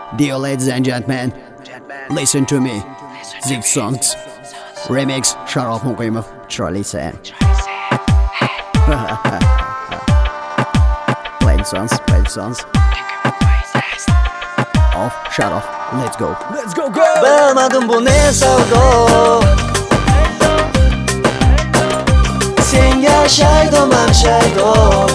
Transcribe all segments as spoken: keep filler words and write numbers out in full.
Dear ladies and gentlemen, listen to me. Zig Songs Remix Sharof Muqimov Chiroyli sen. Play the songs, play the songs. Off, Sharof, let's go. Let's go, go! Bilmadim bu ne savdo. Senga shaydoman shaydo.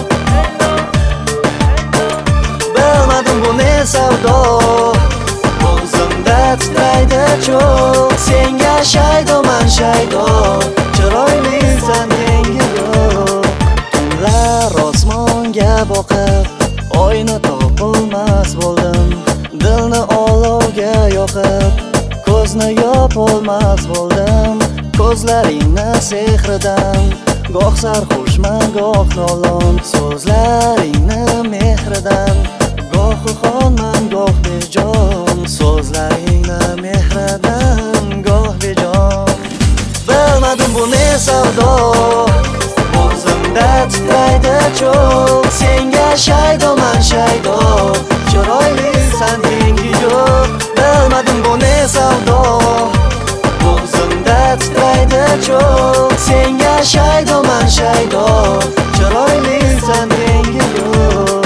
Bilmadim bu ne savdo. Bo'g'zimda titraydi cho'g'. Senga shaydoman shaydo. Chiroylisan tengi yo'q. Tunlar osmonga boqib, oyni topilmas bo'ldim. Dilni olovga yoqib, ko'zni yopolmas bo'ldim. Ko'zlaringni sehridan, goh sarxushman, goh nolon. So'zlaringni mehridan, goh xonman, goh bejon. So'zlaringni mehridan, goh bejon. Bilmadim bu ne savdo. Bo'g'zimda titraydi cho'g'. Senga shaydoman shaydo. Chiroylisan tengi yo'q. Bilmadim bu ne savdo. Bo'g'zimda titraydi cho'g'. Senga shaydoman shaydo. Chiroylisan tengi yo'q.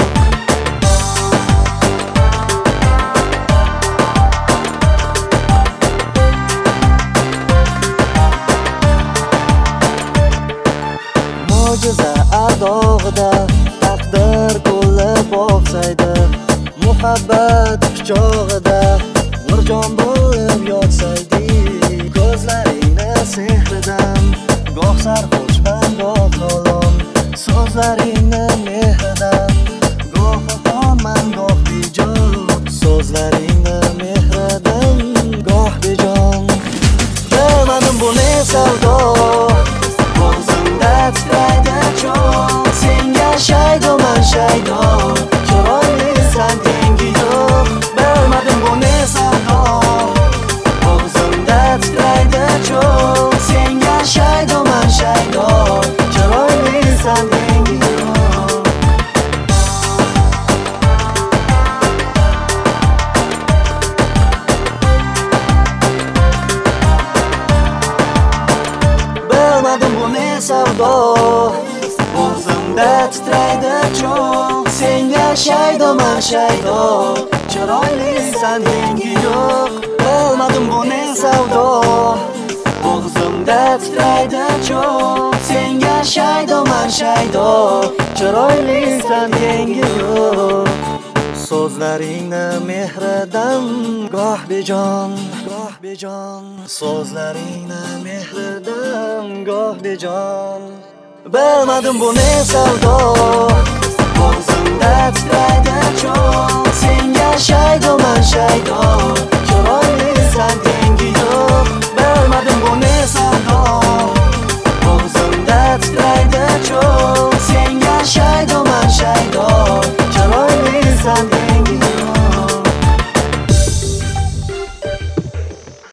Mo'jiza ardog'ida taqdir qo'li boqsaydi. Muhabbat quchog'ida bir jon bo'lib yotsaydi. Ko'zlaringni sehridan, goh sarxushman, goh nolon. So'zlaringni mehridan, goh xonman, goh bejon. So'zlaringni mehridan, goh bejon. Bilmadim bu ne savdo. Bo'g'zimda titraydi cho'g'. Senga shaydoman shaydo. Chiroylisan tengi yo'q. Bilmadim bu ne savdo. Bo'g'zimda titraydi cho'g'. Senga shaydoman shaydo. Chiroylisan tengi yo'q. Bilmadim bu ne savdo. Bo'g'zimda titraydi cho'g'. Senga shaydoman shaydo. Chiroylisan tengi yo'q. Bilmadim bu ne savdo. Bo'g'zimda titraydi cho'g'. Senga shaydoman shaydo. Chiroylisan tengi yo'q. So'zlaringni mehridan, goh bejon, goh bejon. So'zlaringni mehridan, goh bejon. Bilmadim bu ne savdo. Bo'g'zimda titraydi